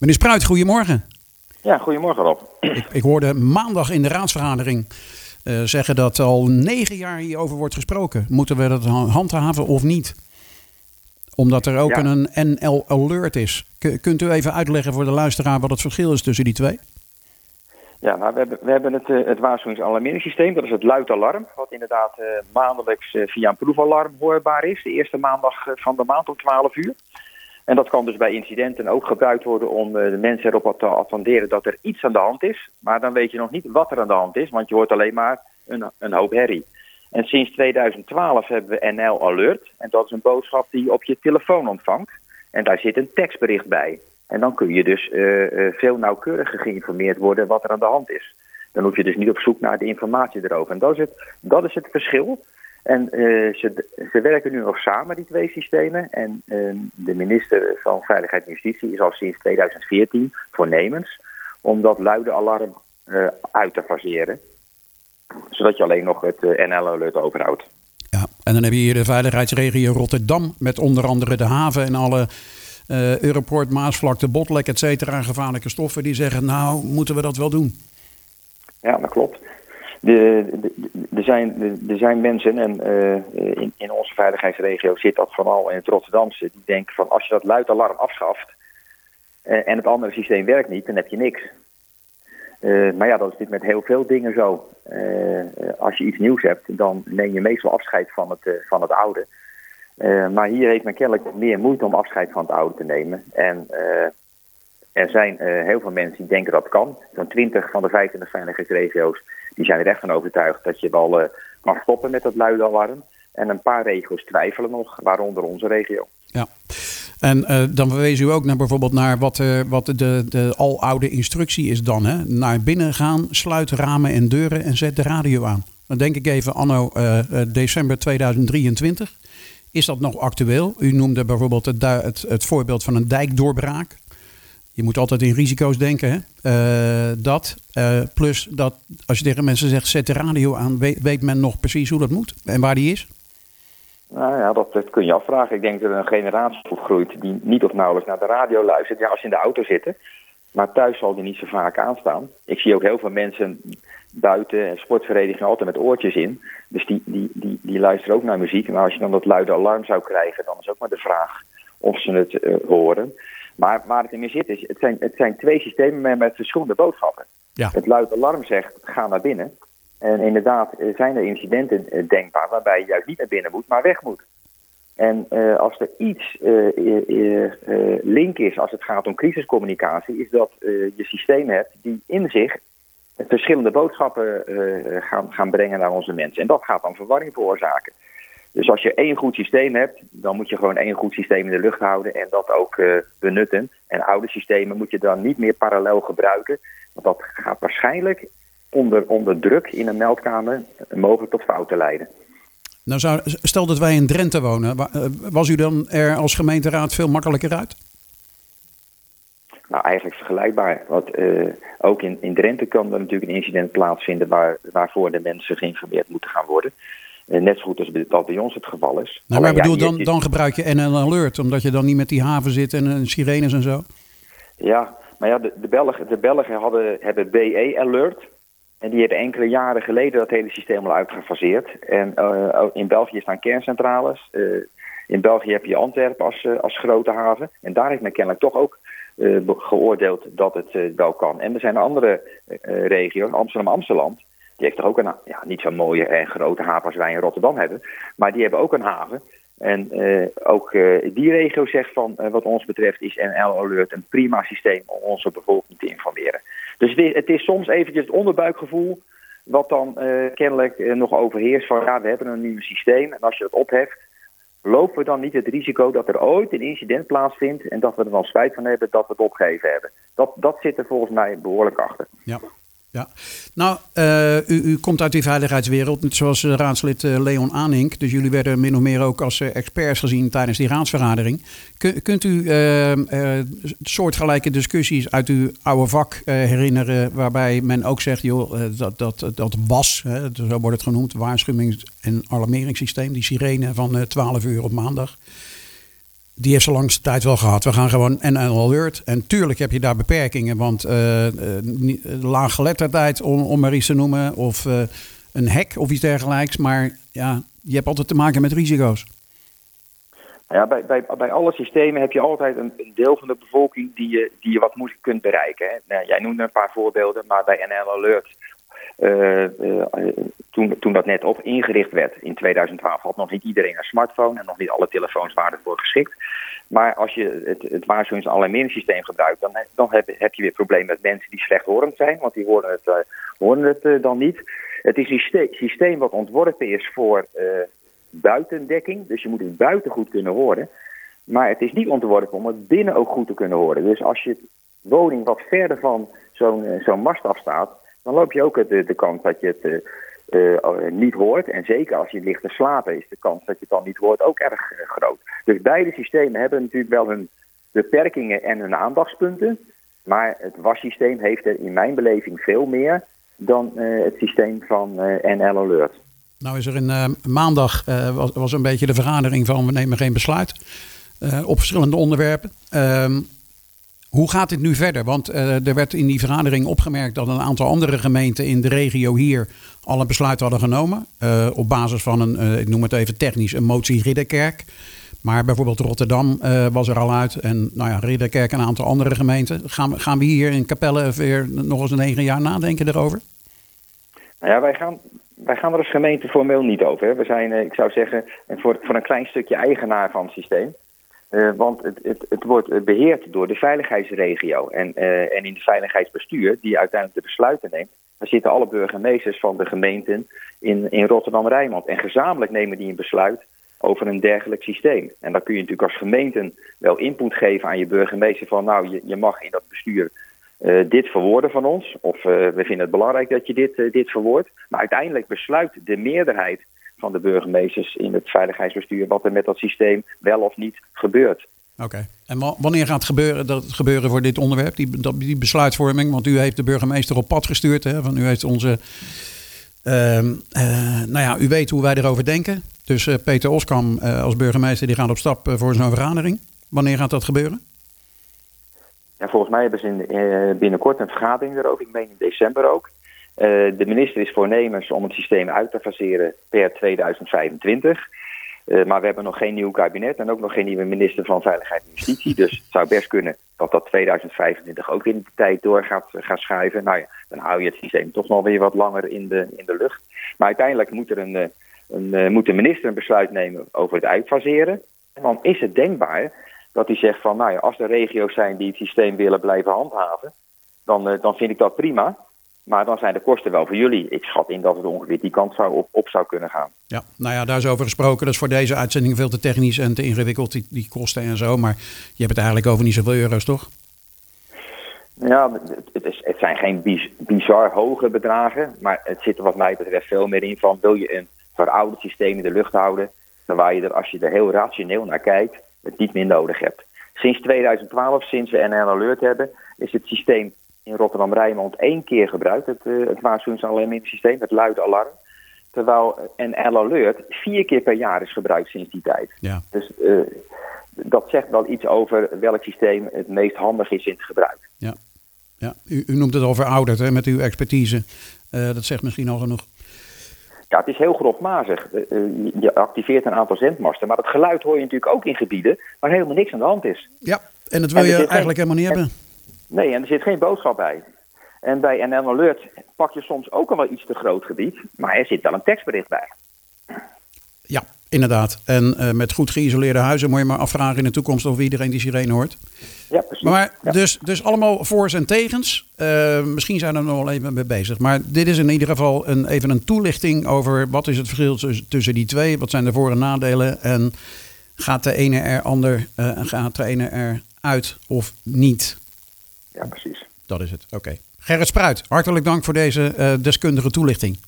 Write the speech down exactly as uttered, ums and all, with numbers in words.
Meneer Spruit, goedemorgen. Ja, goedemorgen Rob. Ik, ik hoorde maandag in de raadsvergadering uh, zeggen dat al negen jaar hierover wordt gesproken. Moeten we dat handhaven of niet? Omdat er ook ja. een N L Alert is. K- kunt u even uitleggen voor de luisteraar wat het verschil is tussen die twee? Ja, nou, we hebben, we hebben het, uh, het waarschuwings-alarmeringssysteem. Dat is het luidalarm. Wat inderdaad uh, maandelijks uh, via een proefalarm hoorbaar is. De eerste maandag uh, van de maand om twaalf uur. En dat kan dus bij incidenten ook gebruikt worden om uh, de mensen erop te attenderen dat er iets aan de hand is. Maar dan weet je nog niet wat er aan de hand is, want je hoort alleen maar een, een hoop herrie. En sinds tweeduizend twaalf hebben we N L Alert. En dat is een boodschap die je op je telefoon ontvangt. En daar zit een tekstbericht bij. En dan kun je dus uh, uh, veel nauwkeuriger geïnformeerd worden wat er aan de hand is. Dan hoef je dus niet op zoek naar de informatie erover. En dat is het, dat is het verschil. En uh, ze, ze werken nu nog samen, die twee systemen. En uh, de minister van Veiligheid en Justitie is al sinds tweeduizend veertien voornemens om dat luide alarm uh, uit te faseren. Zodat je alleen nog het uh, N L Alert overhoudt. Ja, en dan heb je hier de veiligheidsregio Rotterdam met onder andere de haven en alle uh, Europoort, Maasvlakte, Botlek, et cetera, gevaarlijke stoffen. Die zeggen, nou, moeten we dat wel doen? Ja, dat klopt. Er zijn, er zijn mensen, en uh, in, in onze veiligheidsregio zit dat vooral in het Rotterdamse, die denken van als je dat luidalarm afschaft uh, en het andere systeem werkt niet, dan heb je niks. Uh, maar ja, dat is dit met heel veel dingen zo. Uh, als je iets nieuws hebt, dan neem je meestal afscheid van het, uh, van het oude. Uh, maar hier heeft men kennelijk meer moeite om afscheid van het oude te nemen. En uh, er zijn uh, heel veel mensen die denken dat kan. Zo'n twintig van de vijfentwintig veiligheidsregio's die zijn er echt van overtuigd dat je wel uh, kan stoppen met dat luide alarm. En een paar regio's twijfelen nog, waaronder onze regio. Ja. En uh, dan verwees u ook naar bijvoorbeeld naar wat, uh, wat de, de aloude instructie is dan. Hè? Naar binnen gaan, sluit ramen en deuren en zet de radio aan. Dan denk ik even anno uh, december tweeduizend drieëntwintig. Is dat nog actueel? U noemde bijvoorbeeld het, het, het voorbeeld van een dijkdoorbraak. Je moet altijd in risico's denken. Hè? Uh, dat, uh, plus dat als je tegen mensen zegt zet de radio aan, weet, weet men nog precies hoe dat moet en waar die is? Nou ja, dat, dat kun je afvragen. Ik denk dat er een generatie opgroeit die niet of nauwelijks naar de radio luistert. Ja, als ze in de auto zitten. Maar thuis zal die niet zo vaak aanstaan. Ik zie ook heel veel mensen buiten en sportverenigingen altijd met oortjes in. Dus die, die, die, die luisteren ook naar muziek. Maar als je dan dat luide alarm zou krijgen, dan is ook maar de vraag of ze het uh, horen. Maar waar het in zit is, het zijn, het zijn twee systemen met, met verschillende boodschappen. Ja. Het luide alarm zegt, ga naar binnen. En inderdaad zijn er incidenten uh, denkbaar waarbij je juist niet naar binnen moet, maar weg moet. En uh, als er iets uh, uh, uh, link is als het gaat om crisiscommunicatie, is dat uh, je systemen hebt die in zich verschillende boodschappen uh, gaan, gaan brengen naar onze mensen. En dat gaat dan verwarring veroorzaken. Dus als je één goed systeem hebt, dan moet je gewoon één goed systeem in de lucht houden en dat ook uh, benutten. En oude systemen moet je dan niet meer parallel gebruiken, want dat gaat waarschijnlijk onder, onder druk in een meldkamer mogelijk tot fouten leiden. Nou, zou, stel dat wij in Drenthe wonen, was u dan er als gemeenteraad veel makkelijker uit? Nou, eigenlijk vergelijkbaar. Want uh, ook in, in Drenthe kan er natuurlijk een incident plaatsvinden waar, waarvoor de mensen geïnformeerd moeten gaan worden. Uh, net zo goed als dat bij ons het geval is. Nou, maar ik bedoel, ja, dan, dan gebruik je N L Alert, omdat je dan niet met die haven zit en, en sirenes en zo. Ja, maar ja, de, de, Belgen, de Belgen hadden, hebben B E Alert. En die hebben enkele jaren geleden dat hele systeem al uitgefaseerd. En uh, in België staan kerncentrales. Uh, in België heb je Antwerpen als, uh, als grote haven. En daar heeft men kennelijk toch ook uh, geoordeeld dat het uh, wel kan. En er zijn andere uh, regio's, Amsterdam-Amsterdam. Die heeft toch ook een, ja, niet zo'n mooie en grote haven als wij in Rotterdam hebben. Maar die hebben ook een haven. En uh, ook uh, die regio zegt van, uh, wat ons betreft is N L Alert een prima systeem om onze bevolking te informeren. Dus het is, het is soms eventjes het onderbuikgevoel wat dan uh, kennelijk uh, nog overheerst van ja, we hebben een nieuw systeem. En als je dat opheft, lopen we dan niet het risico dat er ooit een incident plaatsvindt en dat we er dan spijt van hebben dat we het opgegeven hebben. Dat, dat zit er volgens mij behoorlijk achter. Ja. Ja, nou, uh, u, u komt uit die veiligheidswereld, net zoals uh, raadslid uh, Leon Aanink. Dus jullie werden min of meer ook als uh, experts gezien tijdens die raadsvergadering. Kun, kunt u uh, uh, soortgelijke discussies uit uw oude vak uh, herinneren, waarbij men ook zegt, joh, uh, dat, dat, dat was, hè, zo wordt het genoemd, waarschuwings- en alarmeringssysteem, die sirene van uh, twaalf uur op maandag. Die heeft ze langste tijd wel gehad. We gaan gewoon N L Alert. En tuurlijk heb je daar beperkingen. Want uh, uh, laaggeletterdheid, om, om maar iets te noemen. Of uh, een hack of iets dergelijks. Maar ja, je hebt altijd te maken met risico's. Ja, bij, bij, bij alle systemen heb je altijd een, een deel van de bevolking die je, die je wat moeilijk kunt bereiken. Hè. Nou, jij noemde een paar voorbeelden, maar bij N L Alert, uh, uh, toen, toen dat net op ingericht werd in tweeduizend twaalf, had nog niet iedereen een smartphone en nog niet alle telefoons waren ervoor geschikt. Maar als je het, het waarschuwings- en alarmeringssysteem gebruikt, dan, dan heb, heb je weer problemen met mensen die slechthorend zijn, want die horen het, uh, horen het uh, dan niet. Het is een systeem, systeem wat ontworpen is voor Uh, buitendekking, dus je moet het buiten goed kunnen horen. Maar het is niet ontworpen om het binnen ook goed te kunnen horen. Dus als je woning wat verder van zo'n, zo'n mast afstaat, dan loop je ook de, de kans dat je het uh, uh, niet hoort. En zeker als je ligt te slapen is de kans dat je het dan niet hoort ook erg uh, groot. Dus beide systemen hebben natuurlijk wel hun beperkingen en hun aandachtspunten. Maar het W A S-systeem heeft er in mijn beleving veel meer dan uh, het systeem van uh, N L Alert. Nou is er een uh, maandag uh, was, was een beetje de vergadering van we nemen geen besluit uh, op verschillende onderwerpen. Um, hoe gaat dit nu verder? Want uh, er werd in die vergadering opgemerkt dat een aantal andere gemeenten in de regio hier al een besluit hadden genomen. Uh, op basis van een, uh, ik noem het even technisch, een motie Ridderkerk. Maar bijvoorbeeld Rotterdam uh, was er al uit. En nou ja, Ridderkerk en een aantal andere gemeenten. Gaan, gaan we hier in Capelle weer nog eens negen jaar nadenken erover? Nou ja, wij gaan... Wij gaan er als gemeente formeel niet over. Hè. We zijn, ik zou zeggen, voor, voor een klein stukje eigenaar van het systeem. Uh, want het, het, het wordt beheerd door de veiligheidsregio. En, uh, en in het veiligheidsbestuur, die uiteindelijk de besluiten neemt, daar zitten alle burgemeesters van de gemeenten in, in Rotterdam-Rijnmond. En gezamenlijk nemen die een besluit over een dergelijk systeem. En dan kun je natuurlijk als gemeenten wel input geven aan je burgemeester van nou, je, je mag in dat bestuur Uh, dit verwoorden van ons, of uh, we vinden het belangrijk dat je dit, uh, dit verwoordt. Maar uiteindelijk besluit de meerderheid van de burgemeesters in het veiligheidsbestuur wat er met dat systeem wel of niet gebeurt. Oké. Okay. En wanneer gaat het gebeuren, dat het gebeuren voor dit onderwerp, die, die besluitvorming? Want u heeft de burgemeester op pad gestuurd. Hè? Van u heeft onze, uh, uh, nou ja, u weet hoe wij erover denken. Dus uh, Peter Oskam uh, als burgemeester die gaat op stap uh, voor zo'n vergadering. Wanneer gaat dat gebeuren? Ja, volgens mij hebben ze in, uh, binnenkort een vergadering erover. Ik meen in december ook. Uh, de minister is voornemens om het systeem uit te faseren per tweeduizend vijfentwintig. Uh, maar we hebben nog geen nieuw kabinet en ook nog geen nieuwe minister van Veiligheid en Justitie. Dus het zou best kunnen dat dat tweeduizend vijfentwintig ook in de tijd door gaat, gaat schuiven. Nou ja, dan hou je het systeem toch nog weer wat langer in de, in de lucht. Maar uiteindelijk moet, er een, een, een, moet de minister een besluit nemen over het uitfaseren. En dan is het denkbaar dat hij zegt van, nou ja, als er regio's zijn die het systeem willen blijven handhaven, dan, uh, dan vind ik dat prima. Maar dan zijn de kosten wel voor jullie. Ik schat in dat het ongeveer die kant zou op, op zou kunnen gaan. Ja, nou ja, daar is over gesproken. Dat is voor deze uitzending veel te technisch en te ingewikkeld, die, die kosten en zo. Maar je hebt het eigenlijk over niet zoveel euro's, toch? Ja, het, is, het zijn geen biz, bizar hoge bedragen. Maar het zit er wat mij betreft veel meer in van, wil je een verouderd systeem in de lucht houden, dan waar je er, als je er heel rationeel naar kijkt, het niet meer nodig hebt. Sinds tweeduizend twaalf, sinds we N L Alert hebben, is het systeem in Rotterdam-Rijnmond één keer gebruikt, het, uh, het waarschuwings- en alarmeringssysteem, het luide alarm. Terwijl N L Alert vier keer per jaar is gebruikt sinds die tijd. Ja. Dus uh, dat zegt wel iets over welk systeem het meest handig is in het gebruik. Ja, ja. U, u noemt het al verouderd, hè, met uw expertise. Uh, dat zegt misschien al genoeg. Ja, het is heel grofmazig. Uh, je activeert een aantal zendmasten, maar het geluid hoor je natuurlijk ook in gebieden waar helemaal niks aan de hand is. Ja, en dat wil je eigenlijk geen, helemaal niet en, hebben. Nee, en er zit geen boodschap bij. En bij N L Alert pak je soms ook al wel iets te groot gebied, maar er zit wel een tekstbericht bij. Ja, inderdaad. En uh, met goed geïsoleerde huizen moet je maar afvragen in de toekomst of iedereen die sirene hoort. Ja, precies. Maar ja. dus, dus allemaal voor's en tegens. Uh, misschien zijn we er nog wel even mee bezig. Maar dit is in ieder geval een, even een toelichting over wat is het verschil tussen die twee. Wat zijn de voor- en nadelen? En gaat de ene er ander, uh, gaat de ene er uit of niet? Ja, precies. Dat is het. Oké. Okay. Gerrit Spruit, hartelijk dank voor deze uh, deskundige toelichting.